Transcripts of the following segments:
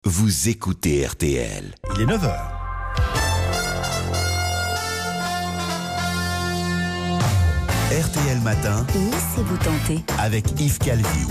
Vous écoutez RTL. Il est 9h. RTL Matin. Laissez-vous tenter. Avec Yves Calvi.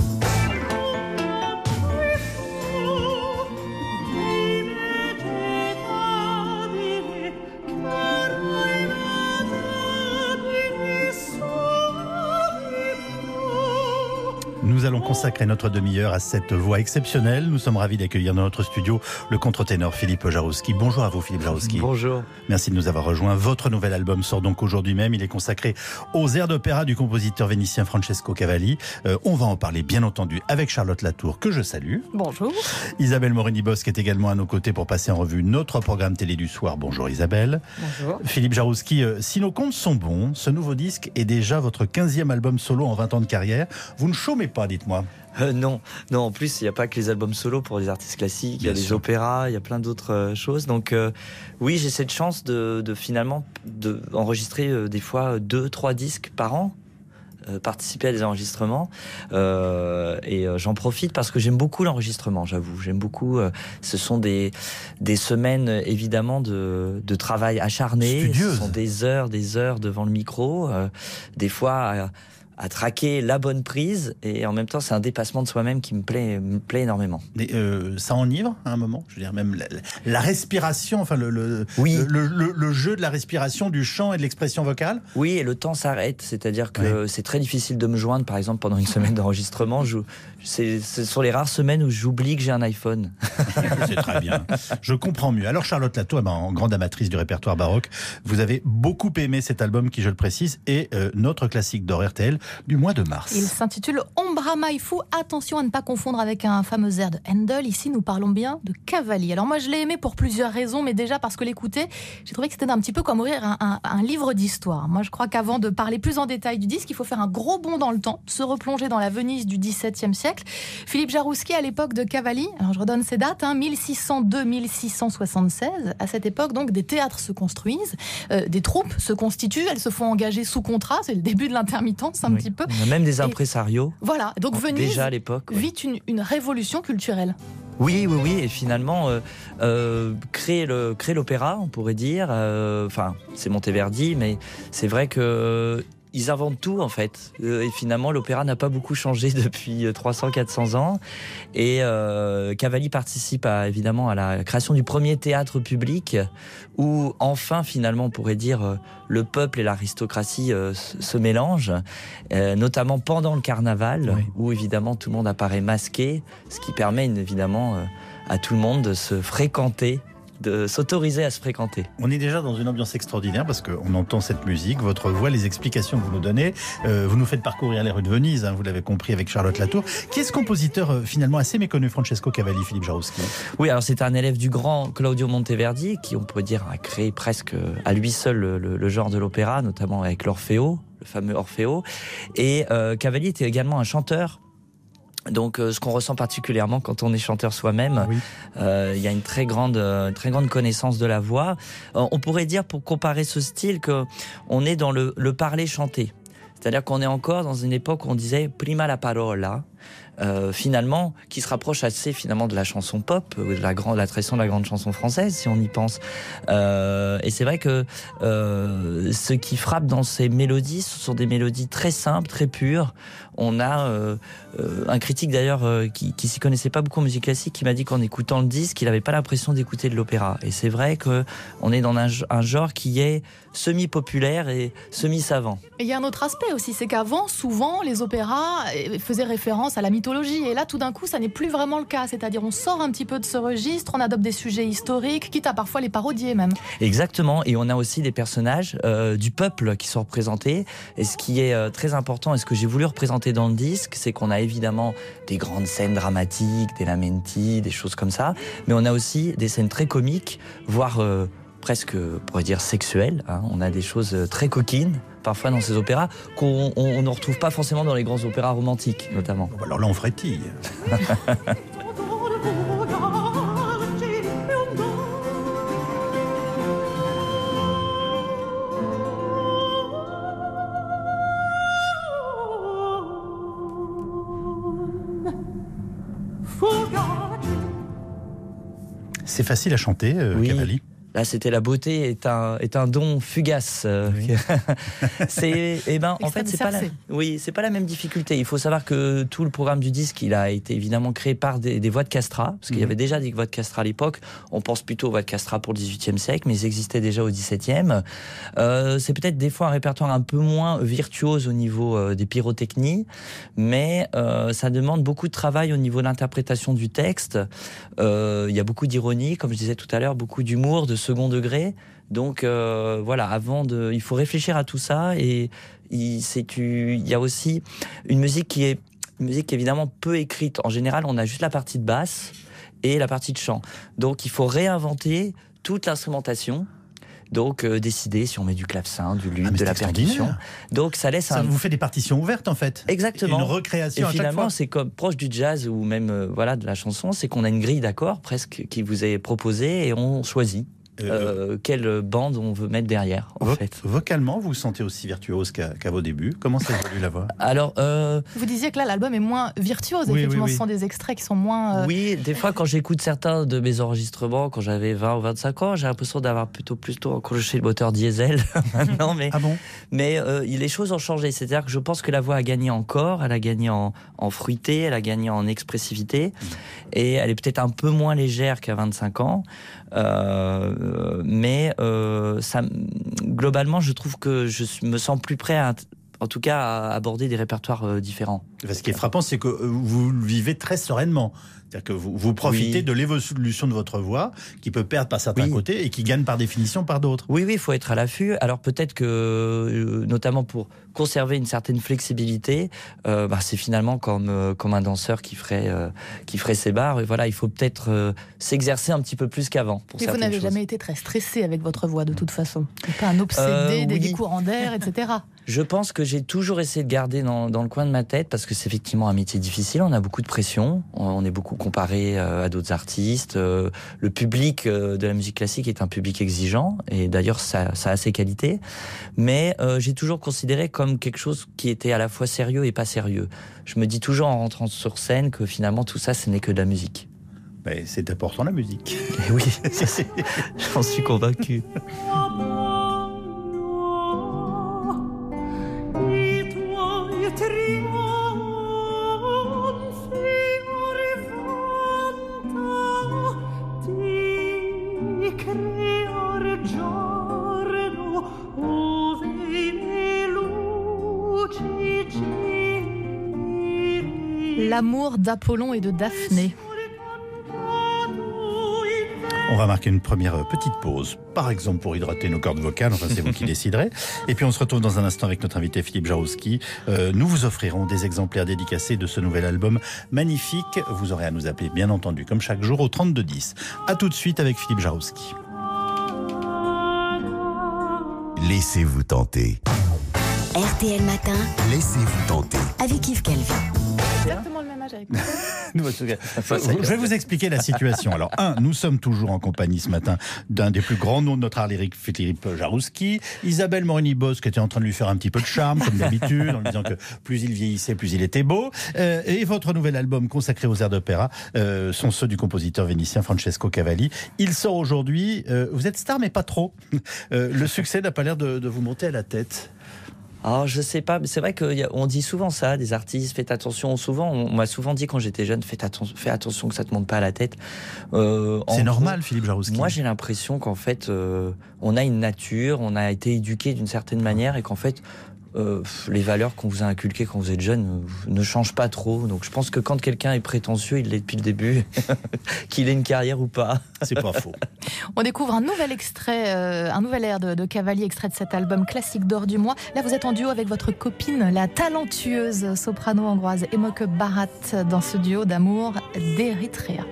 Nous allons consacrer notre demi-heure à cette voix exceptionnelle. Nous sommes ravis d'accueillir dans notre studio le contre-ténor Philippe Jarouski. Bonjour à vous Philippe Jarouski. Bonjour. Merci de nous avoir rejoints. Votre nouvel album sort donc aujourd'hui même. Il est consacré aux airs d'opéra du compositeur vénitien Francesco Cavalli. On va en parler bien entendu avec Charlotte Latour, que je salue. Bonjour. Isabelle Morini-Bosque est également à nos côtés pour passer en revue notre programme télé du soir. Bonjour Isabelle. Bonjour. Philippe Jarouski, si nos comptes sont bons, ce nouveau disque est déjà votre 15e album solo en 20 ans de carrière. Vous ne chômez pas, dites-moi. Non, en plus, il n'y a pas que les albums solo pour les artistes classiques, il y a les opéras, il y a plein d'autres choses. Donc oui, j'ai cette chance de finalement enregistrer des fois 2-3 disques par an. Participer à des enregistrements et j'en profite parce que j'aime beaucoup l'enregistrement, j'avoue. J'aime beaucoup. Ce sont des semaines évidemment de travail acharné. Studieuse. Ce sont des heures devant le micro. Des fois à traquer la bonne prise et en même temps c'est un dépassement de soi-même qui me plaît énormément. Mais ça enivre à un moment, je veux dire même la respiration, enfin Oui. le jeu de la respiration, du chant et de l'expression vocale. Oui, et le temps s'arrête, c'est-à-dire que c'est très difficile de me joindre, par exemple pendant une semaine d'enregistrement. Ce sont les rares semaines où j'oublie que j'ai un iPhone. C'est très bien, je comprends mieux. Alors Charlotte Latour, en grande amatrice du répertoire baroque, vous avez beaucoup aimé cet album qui, je le précise, est notre classique d'or RTL du mois de mars. Il s'intitule Ombra Mai Fu. Attention à ne pas confondre avec un fameux air de Handel. Ici, nous parlons bien de Cavalli. Alors moi, je l'ai aimé pour plusieurs raisons, mais déjà parce que l'écouter, j'ai trouvé que c'était un petit peu comme ouvrir un livre d'histoire. Moi, je crois qu'avant de parler plus en détail du disque, il faut faire un gros bond dans le temps, se replonger dans la Venise du XVIIe siècle. Philippe Jarouski, à l'époque de Cavalli, alors je redonne ces dates, 1602-1676. À cette époque, donc, des théâtres se construisent, des troupes se constituent, elles se font engager sous contrat. C'est le début de l'intermittence, un petit peu. On a même des impresarios. Voilà, donc Venise déjà à l'époque, vit une révolution culturelle. Oui, et finalement créer l'opéra, on pourrait dire. Enfin, c'est Monteverdi, mais c'est vrai que ils inventent tout en fait. Et finalement, l'opéra n'a pas beaucoup changé depuis 300-400 ans. Et Cavalli participe évidemment à la création du premier théâtre public où enfin, finalement, on pourrait dire, le peuple et l'aristocratie se mélangent, notamment pendant le carnaval, où évidemment tout le monde apparaît masqué, ce qui permet évidemment à tout le monde de se fréquenter, de s'autoriser à se fréquenter. On est déjà dans une ambiance extraordinaire parce qu'on entend cette musique, votre voix, les explications que vous nous donnez. Vous nous faites parcourir les rues de Venise, vous l'avez compris, avec Charlotte Latour. Qui est ce compositeur finalement assez méconnu, Francesco Cavalli, Philippe Jarouski? Oui, alors c'est un élève du grand Claudio Monteverdi qui, on pourrait dire, a créé presque à lui seul le genre de l'opéra, notamment avec l'Orfeo, le fameux Orfeo. Et Cavalli était également un chanteur. Donc, ce qu'on ressent particulièrement quand on est chanteur soi-même, il y a une très grande connaissance de la voix. On pourrait dire, pour comparer ce style, que on est dans le parler chanté. C'est-à-dire qu'on est encore dans une époque où on disait prima la parola, finalement, qui se rapproche assez finalement de la chanson pop, de la tradition de la grande chanson française, si on y pense. Et c'est vrai que ce qui frappe dans ces mélodies, ce sont des mélodies très simples, très pures. On a un critique d'ailleurs qui s'y connaissait pas beaucoup en musique classique, qui m'a dit qu'en écoutant le disque, il n'avait pas l'impression d'écouter de l'opéra. Et c'est vrai que on est dans un genre qui est semi-populaire et semi-savant. Et il y a un autre aspect aussi, c'est qu'avant, souvent, les opéras faisaient référence à la mythologie. Et là, tout d'un coup, ça n'est plus vraiment le cas. C'est-à-dire, on sort un petit peu de ce registre, on adopte des sujets historiques, quitte à parfois les parodier même. Exactement. Et on a aussi des personnages du peuple qui sont représentés. Et ce qui est très important, et ce que j'ai voulu représenter dans le disque, c'est qu'on a évidemment des grandes scènes dramatiques, des lamenti, des choses comme ça. Mais on a aussi des scènes très comiques, voire presque, on pourrait dire, sexuelles. On a des choses très coquines, parfois dans ces opéras, qu'on ne retrouve pas forcément dans les grands opéras romantiques, notamment. Alors là, on frétille. C'est facile à chanter, Oui. Cavalli. Là, c'était la beauté est un don fugace. Oui. En fait, c'est pas la même difficulté. Il faut savoir que tout le programme du disque, il a été évidemment créé par des voix de castrat, parce qu'il y avait déjà des voix de castrat à l'époque. On pense plutôt aux voix de castrat pour le XVIIIe siècle, mais ils existaient déjà au XVIIe. C'est peut-être des fois un répertoire un peu moins virtuose au niveau des pyrotechnies, mais ça demande beaucoup de travail au niveau de l'interprétation du texte. Il y a beaucoup d'ironie, comme je disais tout à l'heure, beaucoup d'humour, de second degré. Donc voilà, il faut réfléchir à tout ça, et il y a aussi une musique qui est évidemment peu écrite. En général, on a juste la partie de basse et la partie de chant. Donc il faut réinventer toute l'instrumentation. Donc décider si on met du clavecin, du luth, de la percussion. Donc ça laisse ça vous fait des partitions ouvertes en fait. Exactement. Une recréation et à chaque finalement, fois. c'est comme proche du jazz ou même de la chanson, c'est qu'on a une grille d'accords presque qui vous est proposée et on choisit quelle bande on veut mettre derrière. En fait. Vocalement, vous vous sentez aussi virtuose qu'à vos débuts. Comment ça évolue la voix? Alors, vous disiez que là, l'album est moins virtuose. Effectivement, ce sont des extraits qui sont moins. Oui, des fois, quand j'écoute certains de mes enregistrements, quand j'avais 20 ou 25 ans, j'ai l'impression d'avoir plutôt accroché le moteur diesel maintenant. Mais, ah bon? Mais les choses ont changé. C'est-à-dire que je pense que la voix a gagné en corps, elle a gagné en fruité, elle a gagné en expressivité, et elle est peut-être un peu moins légère qu'à 25 ans. Mais globalement, je trouve que je me sens plus prêt en tout cas à aborder des répertoires différents. Ce qui est frappant, c'est que vous le vivez très sereinement. C'est-à-dire que vous profitez de l'évolution de votre voix, qui peut perdre par certains côtés et qui gagne par définition par d'autres. Oui, il faut être à l'affût. Alors peut-être que, notamment pour conserver une certaine flexibilité, c'est finalement comme un danseur qui ferait ses barres. Et voilà, il faut peut-être s'exercer un petit peu plus qu'avant. Mais vous n'avez jamais été très stressé avec votre voix de toute façon. Pas un obsédé des courants d'air, etc. Je pense que j'ai toujours essayé de garder dans le coin de ma tête, parce que c'est effectivement un métier difficile, on a beaucoup de pression, on est beaucoup comparé à d'autres artistes. Le public de la musique classique est un public exigeant, et d'ailleurs ça a ses qualités, mais j'ai toujours considéré comme quelque chose qui était à la fois sérieux et pas sérieux. Je me dis toujours en rentrant sur scène que finalement tout ça, ce n'est que de la musique. Mais c'est important la musique. Et oui, j'en suis convaincu. L'amour d'Apollon et de Daphné. On va marquer une première petite pause, par exemple pour hydrater nos cordes vocales, enfin c'est vous qui déciderez. Et puis on se retrouve dans un instant avec notre invité Philippe Jarouski. Nous vous offrirons des exemplaires dédicacés de ce nouvel album magnifique. Vous aurez à nous appeler, bien entendu, comme chaque jour, au 3210. A tout de suite avec Philippe Jarouski. Laissez-vous tenter. RTL Matin. Laissez-vous tenter. Avec Yves Calvi. Exactement le même âge avec moi. Je vais vous expliquer la situation. Alors, nous sommes toujours en compagnie ce matin d'un des plus grands noms de notre art lyrique, Philippe Jarouski. Isabelle Morini-Bosque était en train de lui faire un petit peu de charme, comme d'habitude, en lui disant que plus il vieillissait, plus il était beau. Et votre nouvel album consacré aux airs d'opéra sont ceux du compositeur vénitien Francesco Cavalli. Il sort aujourd'hui. Vous êtes star, mais pas trop. Le succès n'a pas l'air de vous monter à la tête. Alors, je sais pas, c'est vrai qu'on dit souvent ça, des artistes, faites attention. Souvent, on m'a souvent dit quand j'étais jeune, fais attention que ça te monte pas à la tête. C'est normal, Philippe Jarouski. Moi, j'ai l'impression qu'en fait, on a une nature, on a été éduqué d'une certaine manière, et qu'en fait, les valeurs qu'on vous a inculquées quand vous êtes jeune ne changent pas trop. Donc je pense que quand quelqu'un est prétentieux, il l'est depuis le début, qu'il ait une carrière ou pas. C'est pas faux. On découvre un nouvel extrait, un nouvel air de Cavalli, extrait de cet album classique d'or du mois. Là, vous êtes en duo avec votre copine, la talentueuse soprano hongroise Emoke Barat, dans ce duo d'amour d'Érythrée.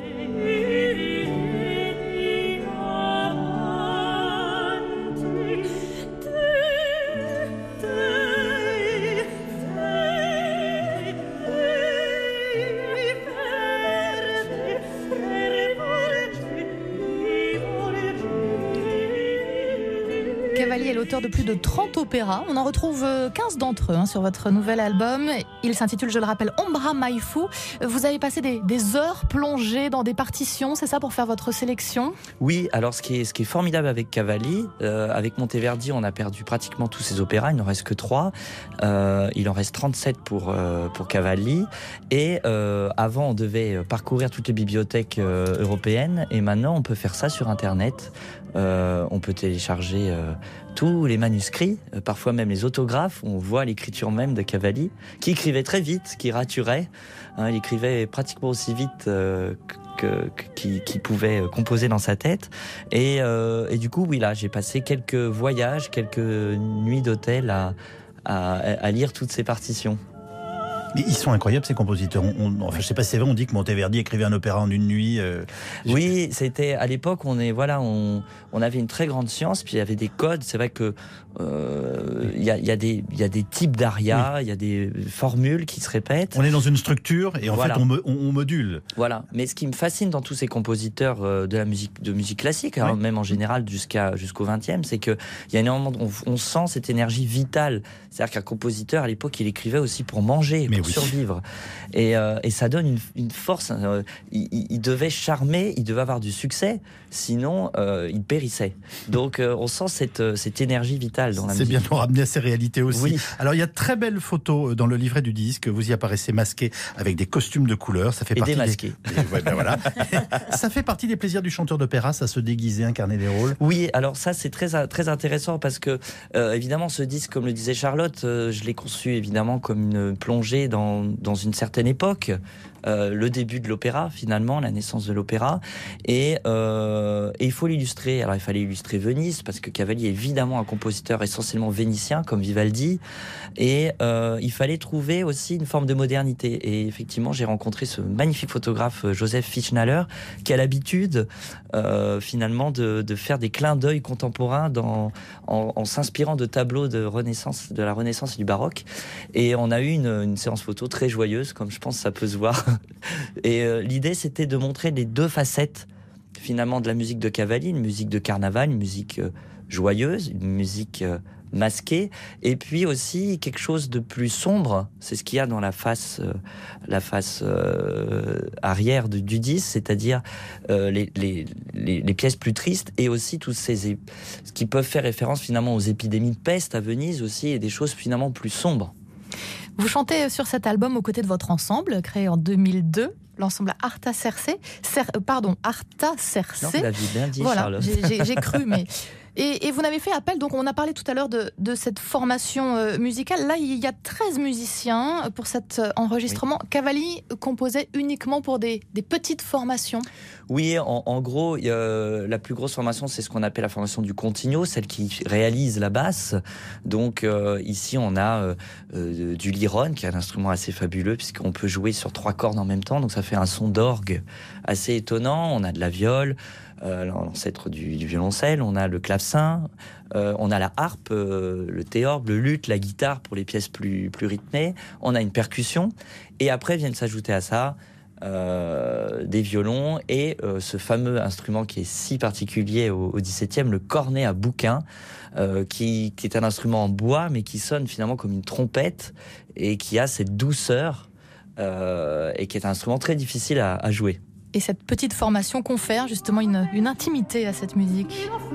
Cavalli est l'auteur de plus de 30 opéras. On en retrouve 15 d'entre eux sur votre nouvel album. Il s'intitule, je le rappelle, Ombra Mai Fu. Vous avez passé des heures plongées dans des partitions, c'est ça, pour faire votre sélection ? Oui, alors ce qui est formidable avec Cavalli, avec Monteverdi, on a perdu pratiquement tous ses opéras, il n'en reste que 3. Il en reste 37 pour Cavalli. Et avant, on devait parcourir toutes les bibliothèques européennes. Et maintenant, on peut faire ça sur Internet. On peut télécharger tous les manuscrits, parfois même les autographes. On voit l'écriture même de Cavalli, qui écrivait très vite, qui raturait. Il écrivait pratiquement aussi vite qu'il pouvait composer dans sa tête. Et du coup, oui, là, j'ai passé quelques voyages, quelques nuits d'hôtel à lire toutes ces partitions. Mais ils sont incroyables, ces compositeurs. Enfin, je ne sais pas si c'est vrai, on dit que Monteverdi écrivait un opéra en une nuit. Oui, c'était à l'époque, on avait une très grande science, puis il y avait des codes. C'est vrai que il y a des types d'arias, il y a des formules qui se répètent. On est dans une structure et en fait on module. Voilà. Mais ce qui me fascine dans tous ces compositeurs de musique classique, hein, même en général jusqu'au XXe, c'est que il y a énormément, on sent cette énergie vitale. C'est-à-dire qu'un compositeur à l'époque, il écrivait aussi pour manger, pour survivre. Et ça donne une force. Il devait charmer, il devait avoir du succès, sinon il périssait. Donc on sent cette énergie vitale dans la musique. C'est bien de ramener à ces réalités aussi. Oui. Alors il y a de très belles photos dans le livret du disque. Vous y apparaissez masqué avec des costumes de couleur. Ça fait partie démasqué. Voilà. Ça fait partie des plaisirs du chanteur d'opéra, ça se déguiser, incarner des rôles. Oui, alors ça c'est très, très intéressant parce que évidemment ce disque, comme le disait Charlotte, je l'ai conçu évidemment comme une plongée dans une certaine époque. Le début de l'opéra, finalement, la naissance de l'opéra. Et il faut l'illustrer. Alors, il fallait illustrer Venise, parce que Cavalli est évidemment un compositeur essentiellement vénitien, comme Vivaldi. Et il fallait trouver aussi une forme de modernité. Et effectivement, j'ai rencontré ce magnifique photographe, Joseph Fichtnaller, qui a l'habitude, finalement, de faire des clins d'œil contemporains en s'inspirant de tableaux de la Renaissance et du baroque. Et on a eu une séance photo très joyeuse, comme je pense que ça peut se voir. Et l'idée, c'était de montrer les deux facettes finalement de la musique de Cavalli, une musique de carnaval, une musique joyeuse, une musique masquée, et puis aussi quelque chose de plus sombre. C'est ce qu'il y a dans la face arrière du disque, c'est-à-dire les pièces plus tristes, et aussi tous ce qui peuvent faire référence finalement aux épidémies de peste à Venise aussi, et des choses finalement plus sombres. Vous chantez sur cet album aux côtés de votre ensemble, créé en 2002, l'ensemble Arta Circe. Arta Circe. Non, vous l'aviez bien dit, voilà, Charlotte. J'ai cru, mais... Et vous n'avez fait appel, donc on a parlé tout à l'heure de cette formation musicale. Là, il y a 13 musiciens pour cet enregistrement. Oui. Cavalli composait uniquement pour des petites formations. Oui, en gros, la plus grosse formation, c'est ce qu'on appelle la formation du continuo, celle qui réalise la basse. Donc ici, on a du lirone, qui est un instrument assez fabuleux, puisqu'on peut jouer sur 3 cordes en même temps. Donc ça fait un son d'orgue assez étonnant. On a de la viole, l'ancêtre du violoncelle, on a le clavecin, on a la harpe, le théorbe, le luth, la guitare pour les pièces plus rythmées, on a une percussion, et après viennent s'ajouter à ça des violons et ce fameux instrument qui est si particulier au XVIIe, le cornet à bouquin, qui est un instrument en bois mais qui sonne finalement comme une trompette et qui a cette douceur et qui est un instrument très difficile à jouer. Et cette petite formation confère justement une intimité à cette musique.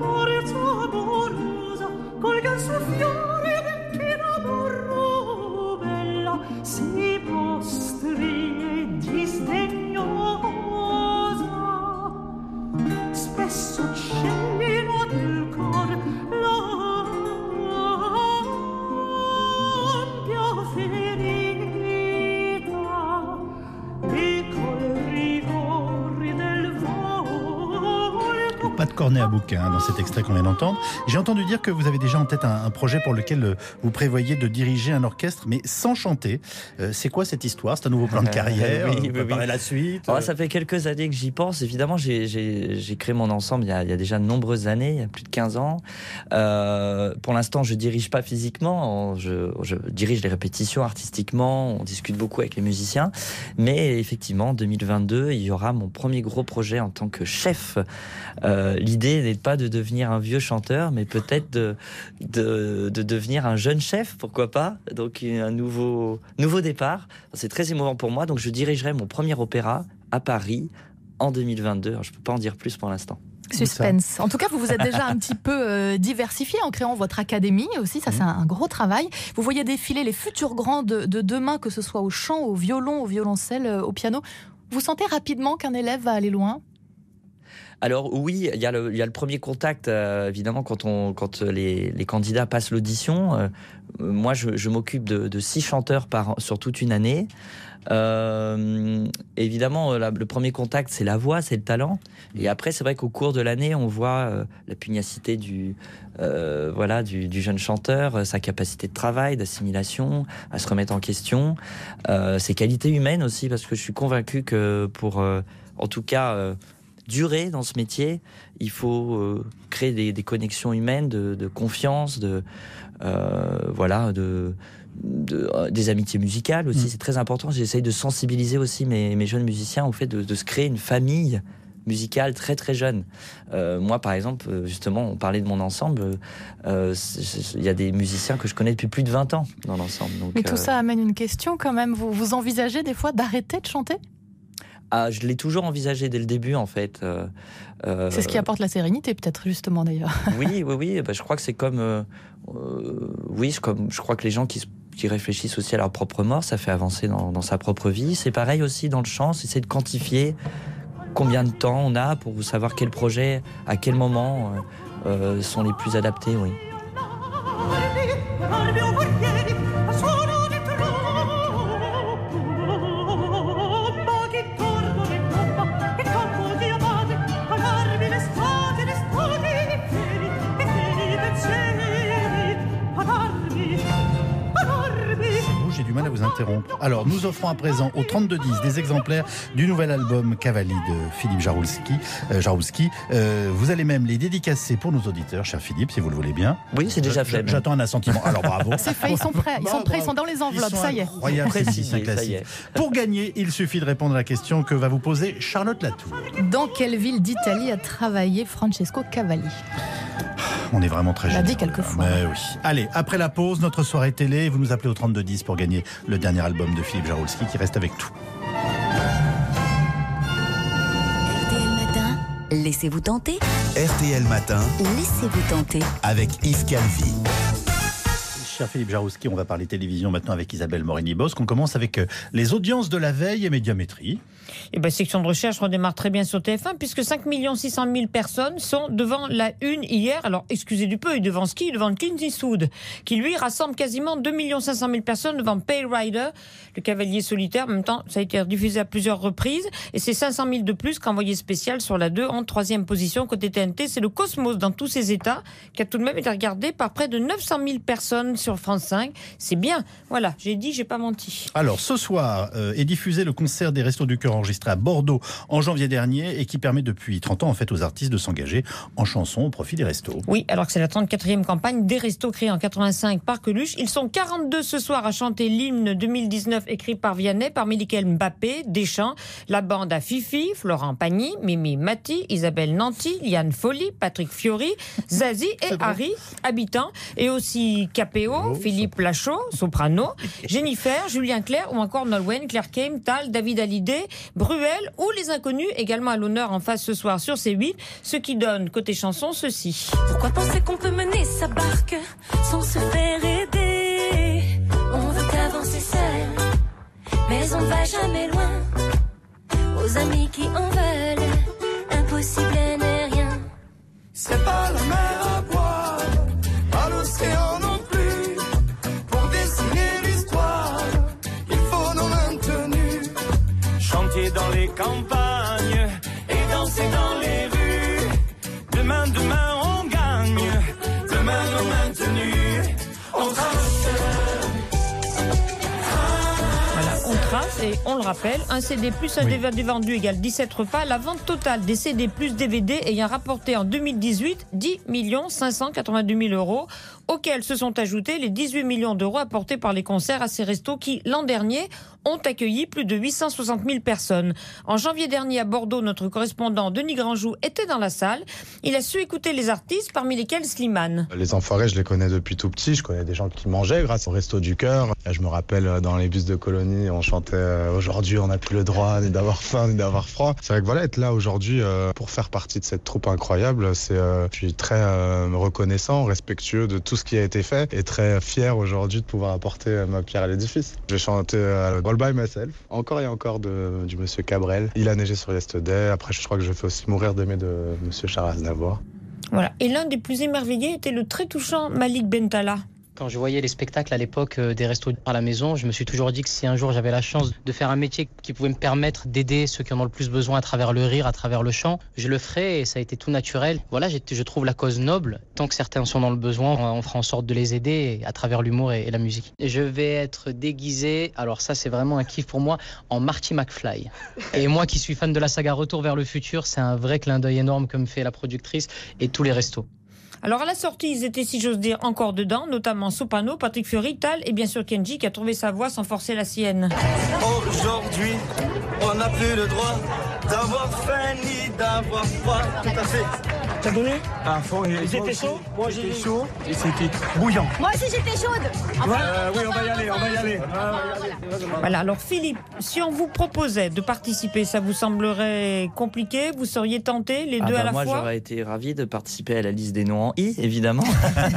Pas de cornet à bouquin dans cet extrait qu'on vient d'entendre. J'ai entendu dire que vous avez déjà en tête un projet pour lequel vous prévoyez de diriger un orchestre, mais sans chanter. C'est quoi cette histoire ? C'est un nouveau plan de carrière ? Oui, vous préparez la suite ? Ça fait quelques années que j'y pense. Évidemment, j'ai créé mon ensemble il y a déjà de nombreuses années, il y a plus de 15 ans. Pour l'instant, je dirige pas physiquement. Je dirige les répétitions artistiquement. On discute beaucoup avec les musiciens. Mais effectivement, en 2022, il y aura mon premier gros projet en tant que chef l'idée n'est pas de devenir un vieux chanteur, mais peut-être de devenir un jeune chef, pourquoi pas. Donc un nouveau départ. C'est très émouvant pour moi. Donc je dirigerai mon premier opéra à Paris en 2022. Alors, je ne peux pas en dire plus pour l'instant. Suspense. En tout cas, vous vous êtes déjà un petit peu diversifié en créant votre académie aussi. Ça, c'est un gros travail. Vous voyez défiler les futurs grands de demain, que ce soit au chant, au violon, au violoncelle, au piano. Vous sentez rapidement qu'un élève va aller loin ? Alors oui, il y a le premier contact, évidemment, quand les candidats passent l'audition. Moi, je m'occupe de 6 chanteurs sur toute une année. Évidemment, le premier contact, c'est la voix, c'est le talent. Et après, c'est vrai qu'au cours de l'année, on voit la pugnacité du jeune chanteur, sa capacité de travail, d'assimilation, à se remettre en question, ses qualités humaines aussi, parce que je suis convaincu que pour, en tout cas, durer dans ce métier, il faut créer des connexions humaines, de confiance, des amitiés musicales aussi. C'est très important. J'essaye de sensibiliser aussi mes jeunes musiciens au fait de se créer une famille musicale très très jeune. Moi par exemple, justement, on parlait de mon ensemble, il y a des musiciens que je connais depuis plus de 20 ans dans l'ensemble. Donc, mais tout ça amène une question quand même. Vous envisagez des fois d'arrêter de chanter ? Je l'ai toujours envisagé dès le début, en fait. C'est ce qui apporte la sérénité, peut-être, justement, d'ailleurs. Oui. Je crois que c'est comme... je crois que les gens qui réfléchissent aussi à leur propre mort, ça fait avancer dans sa propre vie. C'est pareil aussi dans le chant, c'est de quantifier combien de temps on a pour savoir quels projets, à quel moment sont les plus adaptés, oui. J'ai du mal à vous interrompre. Alors, nous offrons à présent au 3210 des exemplaires du nouvel album Cavalli de Philippe Jarouski. Vous allez même les dédicacer pour nos auditeurs, cher Philippe, si vous le voulez bien. Oui, c'est déjà fait. J'attends un assentiment. Alors, bravo. C'est fait, ils sont prêts. Ils sont dans les enveloppes, ça y est. Incroyable, ça y est. Pour gagner, il suffit de répondre à la question que va vous poser Charlotte Latour. Dans quelle ville d'Italie a travaillé Francesco Cavalli ? On est vraiment très jeune. On l'a dit quelquefois. Mais oui. Allez, après la pause, notre soirée télé, vous nous appelez au 3210 pour gagner le dernier album de Philippe Jarouski qui reste avec tout. RTL Matin, laissez-vous tenter. RTL Matin, Laissez-vous tenter. avec Yves Calvi. Cher Philippe Jarouski, on va parler télévision maintenant avec Isabelle Morini-Bosque. On commence avec les audiences de la veille et médiamétrie. Et section de recherche redémarre très bien sur TF1 puisque 5 600 000 personnes sont devant la une hier. Alors, excusez du peu, et devant ski, devant le Clint Eastwood, qui lui rassemble quasiment 2 500 000 personnes devant Pale Rider, le cavalier solitaire. En même temps, ça a été diffusé à plusieurs reprises et c'est 500 000 de plus qu'envoyé spécial sur la 2 en 3e position. Côté TNT, c'est le Cosmos dans tous ses états qui a tout de même été regardé par près de 900 000 personnes sur France 5. C'est bien. Voilà, j'ai dit, j'ai pas menti. Alors, ce soir est diffusé le concert des Restos du Cœur enregistré à Bordeaux en janvier dernier et qui permet depuis 30 ans en fait aux artistes de s'engager en chanson au profit des restos. Oui, alors que c'est la 34e campagne des restos créés en 85 par Coluche. Ils sont 42 ce soir à chanter l'hymne 2019 écrit par Vianney, parmi lesquels Mbappé, Deschamps, la bande à Fifi, Florent Pagny, Mimi Mati, Isabelle Nanty, Liane Folly, Patrick Fiori, Zazie et Harry, habitants, et aussi Capéo, Philippe Lachaud, soprano, Jennifer, Julien Clerc ou encore Nolwenn, Claire Kame, Tal, David Hallyday, Bruel ou les inconnus également à l'honneur en face ce soir sur C8, ce qui donne côté chanson ceci. Pourquoi penser qu'on peut mener sa barque sans se faire aider? On veut qu'avancer seul, mais on va jamais loin. Aux amis qui en veulent, impossible n'est rien. C'est pas la mer à boire, pas l'océan non plus. Pour dessiner l'histoire, il faut nos mains tenues. Chanter dans les campagnes et danser dans les rues. Demain, demain on gagne, demain nos mains tenues. On trace. Voilà, on trace et on le rappelle, un CD plus un DVD vendu égale 17 repas. La vente totale des CD plus DVD ayant rapporté en 2018 10 582 000 euros, auxquels se sont ajoutés les 18 millions d'euros apportés par les concerts à ces restos qui, l'an dernier, ont accueilli plus de 860 000 personnes. En janvier dernier à Bordeaux, notre correspondant Denis Grandjou était dans la salle. Il a su écouter les artistes, parmi lesquels Slimane. Les Enfoirés, je les connais depuis tout petit. Je connais des gens qui mangeaient grâce au Resto du Cœur. Je me rappelle dans les bus de colonie, on chantait aujourd'hui on n'a plus le droit ni d'avoir faim ni d'avoir froid. C'est vrai que voilà, être là aujourd'hui pour faire partie de cette troupe incroyable, je suis très reconnaissant, respectueux de tout ce qui a été fait et très fier aujourd'hui de pouvoir apporter ma pierre à l'édifice. J'ai chanté All By Myself, encore et encore du Monsieur Cabrel. Il a neigé sur Yesterday. Après, je crois que je fais aussi Mourir d'aimer de Monsieur Charles Aznavour. Voilà. Et l'un des plus émerveillés était le très touchant Malik Bentala. Quand je voyais les spectacles à l'époque des restos à la maison, je me suis toujours dit que si un jour j'avais la chance de faire un métier qui pouvait me permettre d'aider ceux qui en ont le plus besoin à travers le rire, à travers le chant, je le ferais et ça a été tout naturel. Voilà, je trouve la cause noble. Tant que certains sont dans le besoin, on fera en sorte de les aider à travers l'humour et la musique. Je vais être déguisé, alors ça c'est vraiment un kiff pour moi, en Marty McFly. Et moi qui suis fan de la saga Retour vers le futur, c'est un vrai clin d'œil énorme que me fait la productrice et tous les restos. Alors à la sortie, ils étaient, si j'ose dire, encore dedans, notamment Soprano, Patrick Fiori, Tal et bien sûr Kenji qui a trouvé sa voix sans forcer la sienne. Aujourd'hui, on n'a plus le droit d'avoir faim ni d'avoir froid. Tout à fait. T'as donné À fond, c'était chaud. Moi j'ai chaud et c'était bouillant. Moi aussi j'étais chaude. Oui, on va y aller. Voilà, alors Philippe, si on vous proposait de participer, ça vous semblerait compliqué? Vous seriez tenté les deux à la fois? Moi j'aurais été ravi de participer à la liste des noms en I, évidemment.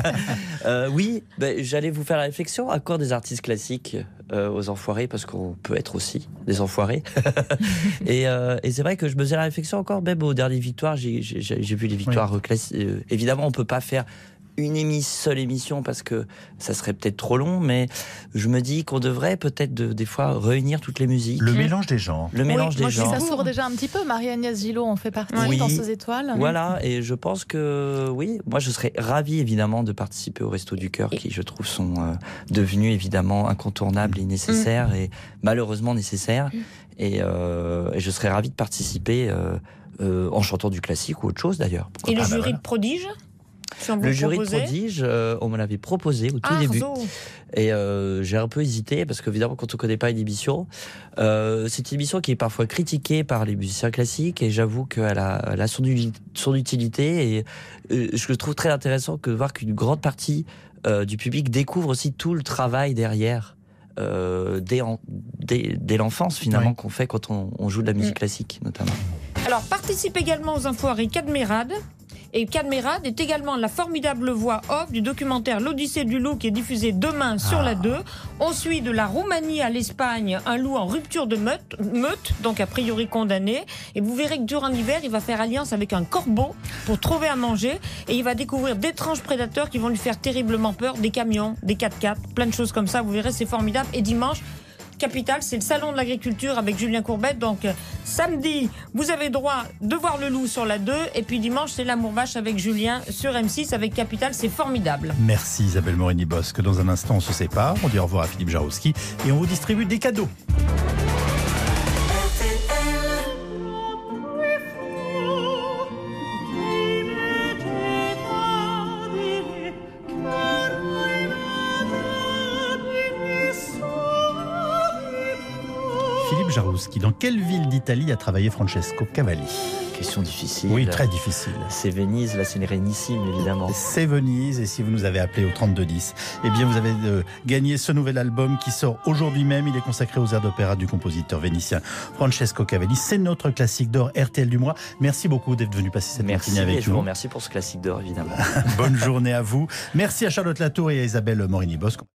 Oui, j'allais vous faire la réflexion. À quoi des artistes classiques aux Enfoirés, parce qu'on peut être aussi des enfoirés. et c'est vrai que je me faisais la réflexion encore, même aux dernières victoires, j'ai vu les victoires évidemment, on peut pas faire une seule émission parce que ça serait peut-être trop long, mais je me dis qu'on devrait peut-être des fois réunir toutes les musiques. Le mélange des genres. Moi, ça s'ouvre déjà un petit peu. Marie-Agnès Gillot en fait partie dans ces étoiles. Voilà, et je pense que oui, moi je serais ravi évidemment de participer au Resto du Cœur qui je trouve sont devenus évidemment incontournables et nécessaires et malheureusement nécessaires. Et je serais ravi de participer en chantant du classique ou autre chose d'ailleurs. Et le jury de Prodige le jury de Prodige, on me l'avait proposé au tout début. Et j'ai un peu hésité, parce qu'évidemment, quand on ne connaît pas une émission, c'est une émission qui est parfois critiquée par les musiciens classiques, et j'avoue qu'elle a son utilité, et je le trouve très intéressant de voir qu'une grande partie du public découvre aussi tout le travail derrière. Dès l'enfance finalement qu'on fait quand on joue de la musique classique notamment. Alors participe également aux Enfoirés Cadmerade. Et Cadmerade est également la formidable voix off du documentaire L'Odyssée du loup qui est diffusé demain sur la 2. On suit de la Roumanie à l'Espagne un loup en rupture de meute, donc a priori condamné. Et vous verrez que durant l'hiver, il va faire alliance avec un corbeau pour trouver à manger. Et il va découvrir d'étranges prédateurs qui vont lui faire terriblement peur, des camions, des 4x4, plein de choses comme ça. Vous verrez, c'est formidable. Et dimanche, Capitale, c'est le salon de l'agriculture avec Julien Courbet. Donc samedi, vous avez droit de voir le loup sur la 2. Et puis dimanche, c'est l'amour vache avec Julien sur M6 avec Capitale. C'est formidable. Merci Isabelle Morini-Bosque. Dans un instant, on se sépare. On dit au revoir à Philippe Jarouski et on vous distribue des cadeaux. Philippe Jarouski, dans quelle ville d'Italie a travaillé Francesco Cavalli? Question difficile. Oui, très difficile. C'est Venise, la Sérénissime, évidemment. C'est Venise, et si vous nous avez appelé au 3210, eh bien vous avez gagné ce nouvel album qui sort aujourd'hui même. Il est consacré aux airs d'opéra du compositeur vénitien Francesco Cavalli. C'est notre classique d'or RTL du mois. Merci beaucoup d'être venu passer cette matinée avec nous. Je vous remercie pour ce classique d'or, évidemment. Bonne journée à vous. Merci à Charlotte Latour et à Isabelle Morini-Bosque.